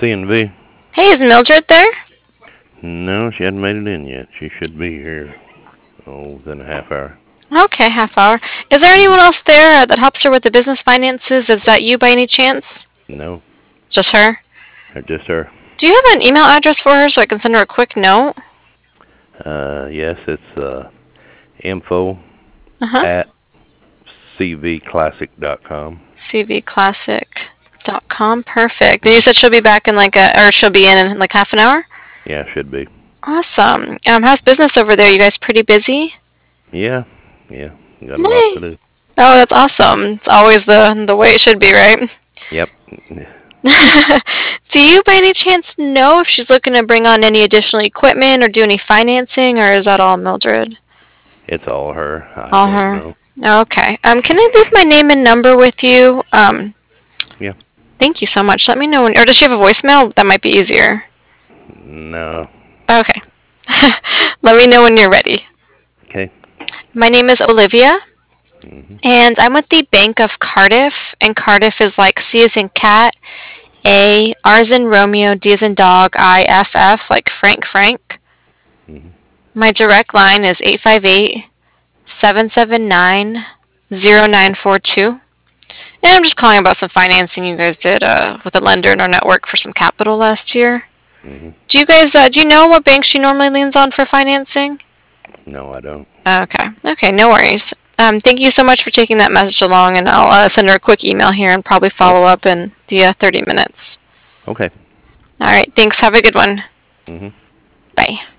CNV. Hey, is Mildred there? No, she hasn't made it in yet. She should be here, within a half hour. Okay, half hour. Is there hmm anyone else there that helps her with the business finances? Is that you by any chance? No, Just her? just her. Do you have an email address for her so I can send her a quick note? Yes, it's info Uh-huh. at cvclassic.com. cvclassic.com. Perfect. And you said she'll be back in or she'll be in like half an hour? Yeah, should be. Awesome. How's business over there? You guys pretty busy? Yeah, yeah. Got a lot to Nice. do. Oh, that's awesome. It's always the way it should be, right? Yep. Do you by any chance know if she's looking to bring on any additional equipment or do any financing, or is that all Mildred? It's all her. I All don't her. know. Okay. Can I leave my name and number with you? Yeah. Thank you so much. Let me know when, or does she have a voicemail? That might be easier. No. Okay. Let me know when you're ready. Okay. My name is Olivia, hmm and I'm with the Bank of Cardiff, and Cardiff is like C as in cat, A, R as in Romeo, D as in dog, IFF, like Frank. hmm My direct line is 858-779-0942. And I'm just calling about some financing you guys did with a lender in our network for some capital last year. hmm Do you know what bank she normally leans on for financing? No, I don't. Okay, no worries. Thank you so much for taking that message along, and I'll send her a quick email here and probably Oh, follow up in the 30 minutes. okay. All right, thanks. Have a good one. hmm Bye.